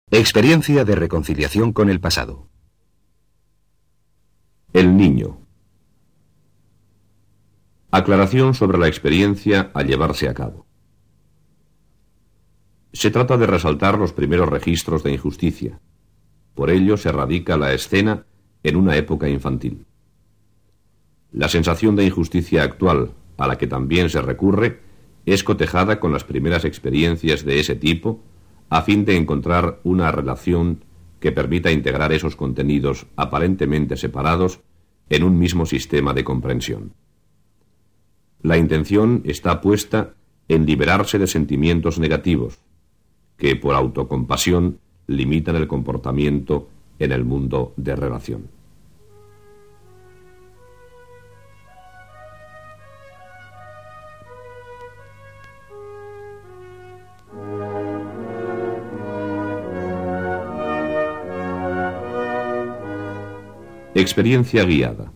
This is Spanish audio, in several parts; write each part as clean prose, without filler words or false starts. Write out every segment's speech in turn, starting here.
Experiencia de reconciliación con el pasado. El niño. Aclaración sobre la experiencia a llevarse a cabo. Se trata de resaltar los primeros registros de injusticia. Por ello se radica la escena en una época infantil. La sensación de injusticia actual, a la que también se recurre, es cotejada con las primeras experiencias de ese tipo, a fin de encontrar una relación que permita integrar esos contenidos aparentemente separados en un mismo sistema de comprensión. La intención está puesta en liberarse de sentimientos negativos, que por autocompasión limitan el comportamiento en el mundo de relación. Experiencia guiada.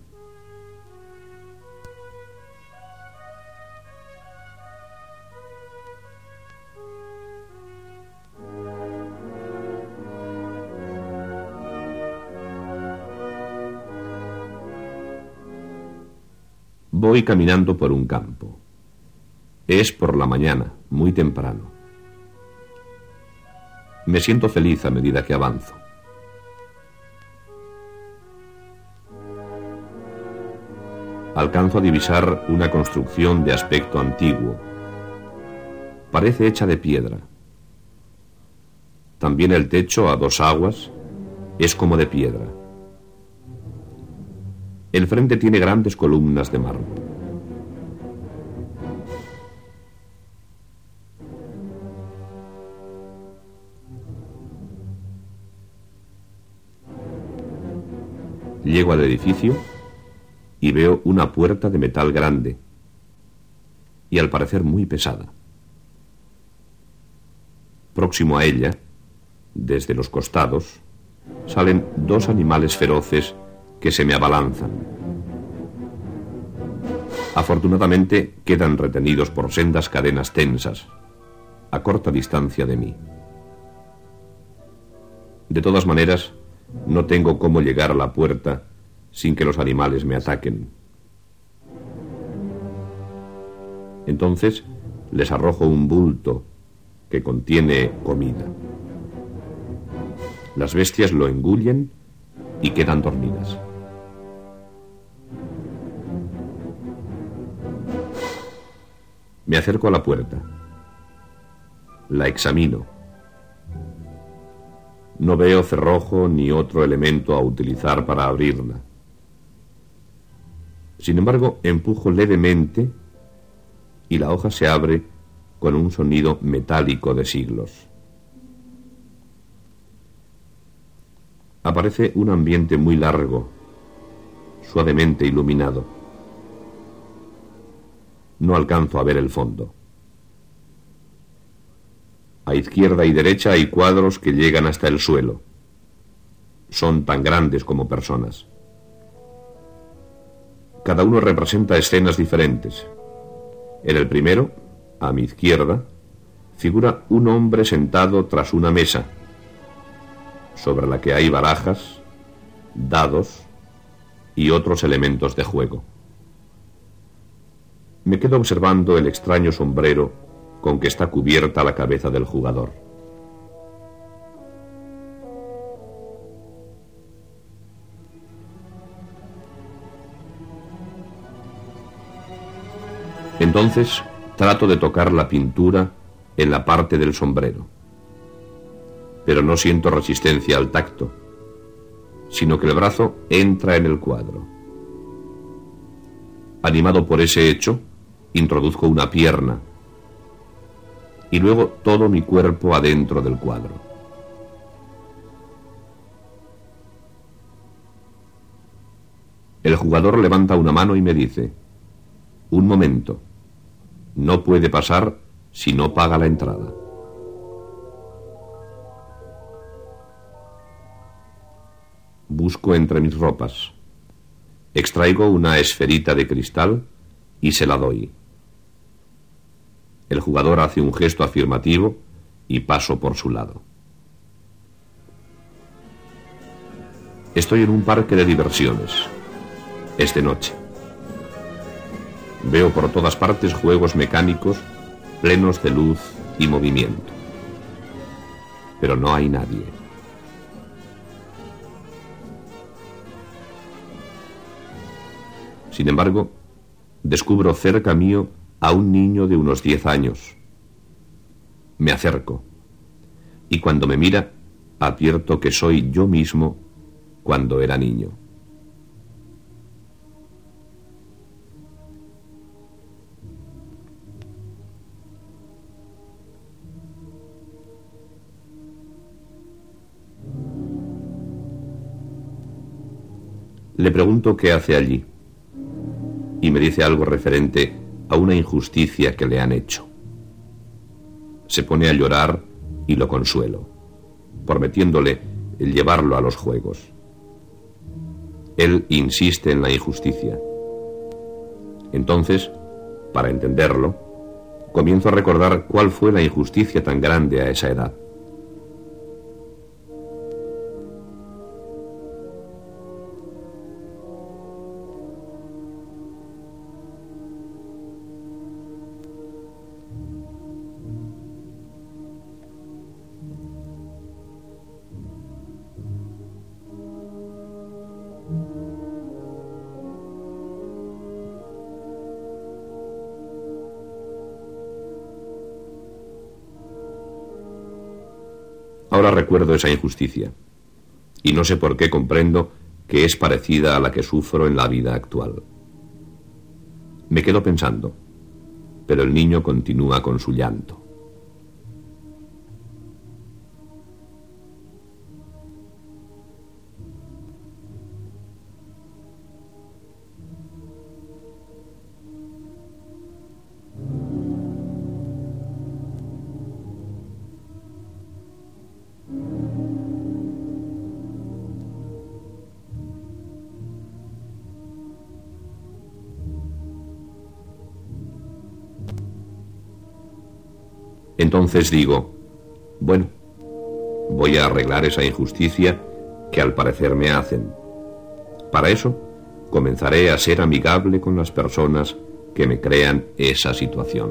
Voy caminando por un campo. Es por la mañana, muy temprano. Me siento feliz a medida que avanzo. Alcanzo a divisar una construcción de aspecto antiguo. Parece hecha de piedra. También el techo, a dos aguas, es como de piedra. El frente tiene grandes columnas de mármol. Llego al edificio y veo una puerta de metal grande y al parecer muy pesada. Próximo a ella, desde los costados, salen dos animales feroces que se me abalanzan. Afortunadamente quedan retenidos por sendas cadenas tensas, a corta distancia de mí. De todas maneras, no tengo cómo llegar a la puerta sin que los animales me ataquen. Entonces les arrojo un bulto que contiene comida. Las bestias lo engullen y quedan dormidas. Me acerco a la puerta. La examino. No veo cerrojo ni otro elemento a utilizar para abrirla. Sin embargo, empujo levemente y la hoja se abre con un sonido metálico de siglos. Aparece un ambiente muy largo, suavemente iluminado. No alcanzo a ver el fondo. A izquierda y derecha hay cuadros que llegan hasta el suelo. Son tan grandes como personas. Cada uno representa escenas diferentes. En el primero, a mi izquierda, figura un hombre sentado tras una mesa, sobre la que hay barajas, dados y otros elementos de juego. Me quedo observando el extraño sombrero con que está cubierta la cabeza del jugador. Entonces trato de tocar la pintura en la parte del sombrero, pero no siento resistencia al tacto, sino que el brazo entra en el cuadro. Animado por ese hecho, introduzco una pierna y luego todo mi cuerpo adentro del cuadro. El jugador levanta una mano y me dice: un momento, no puede pasar si no paga la entrada. Busco entre mis ropas. Extraigo una esferita de cristal y se la doy. El jugador hace un gesto afirmativo y paso por su lado. Estoy en un parque de diversiones. Es de noche. Veo por todas partes juegos mecánicos plenos de luz y movimiento. Pero no hay nadie. Sin embargo, descubro cerca mío a un niño de unos 10 años. Me acerco, y cuando me mira, advierto que soy yo mismo cuando era niño. Le pregunto qué hace allí, y me dice algo referente a una injusticia que le han hecho. Se pone a llorar y lo consuelo, prometiéndole llevarlo a los juegos. Él insiste en la injusticia. Entonces, para entenderlo, comienzo a recordar cuál fue la injusticia tan grande a esa edad. Ahora recuerdo esa injusticia, y no sé por qué comprendo que es parecida a la que sufro en la vida actual. Me quedo pensando, pero el niño continúa con su llanto. Entonces digo, bueno, voy a arreglar esa injusticia que al parecer me hacen. Para eso, comenzaré a ser amigable con las personas que me crean esa situación.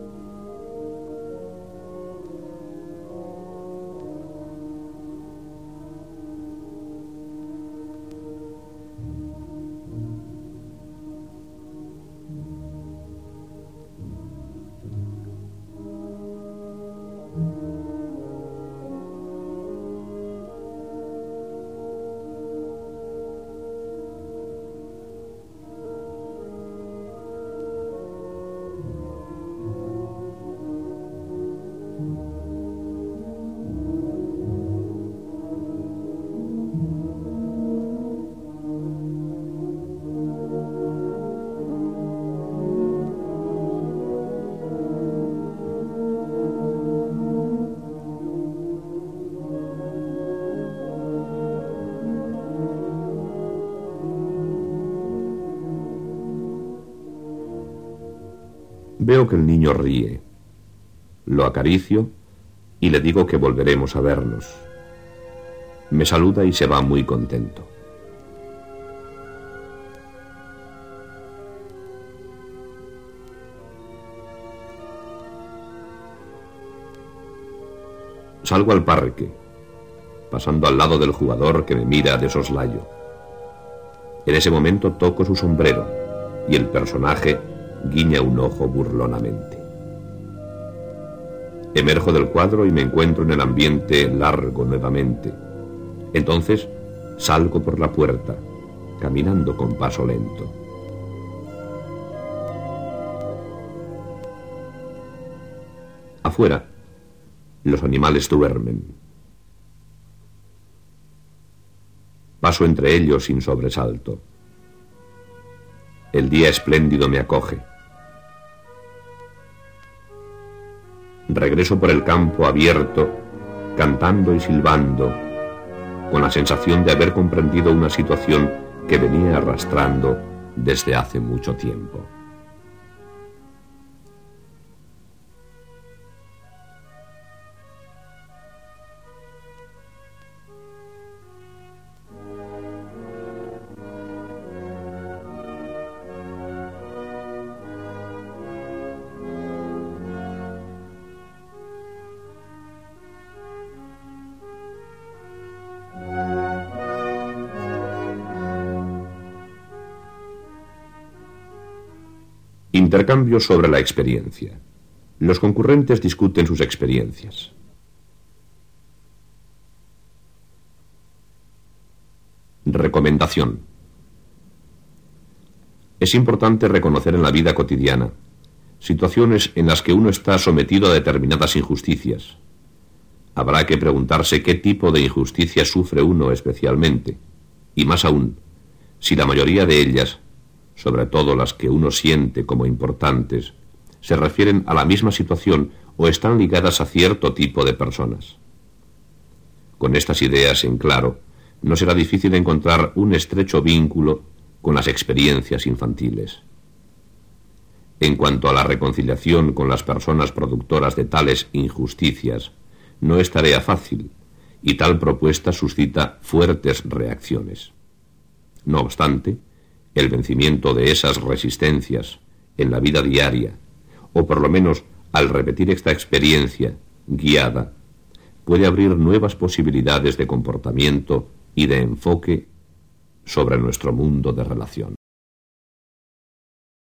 Veo que el niño ríe. Lo acaricio y le digo que volveremos a vernos. Me saluda y se va muy contento. Salgo al parque, pasando al lado del jugador que me mira de soslayo. En ese momento toco su sombrero y el personaje guiña un ojo burlonamente. Emerjo del cuadro y me encuentro en el ambiente largo nuevamente. Entonces salgo por la puerta, caminando con paso lento. Afuera, los animales duermen. Paso entre ellos sin sobresalto. El día espléndido me acoge. Regreso por el campo abierto, cantando y silbando, con la sensación de haber comprendido una situación que venía arrastrando desde hace mucho tiempo. Intercambio sobre la experiencia. Los concurrentes discuten sus experiencias. Recomendación. Es importante reconocer en la vida cotidiana situaciones en las que uno está sometido a determinadas injusticias. Habrá que preguntarse qué tipo de injusticia sufre uno especialmente, y más aún, si la mayoría de ellas, sobre todo las que uno siente como importantes, se refieren a la misma situación o están ligadas a cierto tipo de personas. Con estas ideas en claro, no será difícil encontrar un estrecho vínculo con las experiencias infantiles. En cuanto a la reconciliación con las personas productoras de tales injusticias, no es tarea fácil, y tal propuesta suscita fuertes reacciones. No obstante, el vencimiento de esas resistencias en la vida diaria, o por lo menos al repetir esta experiencia guiada, puede abrir nuevas posibilidades de comportamiento y de enfoque sobre nuestro mundo de relación.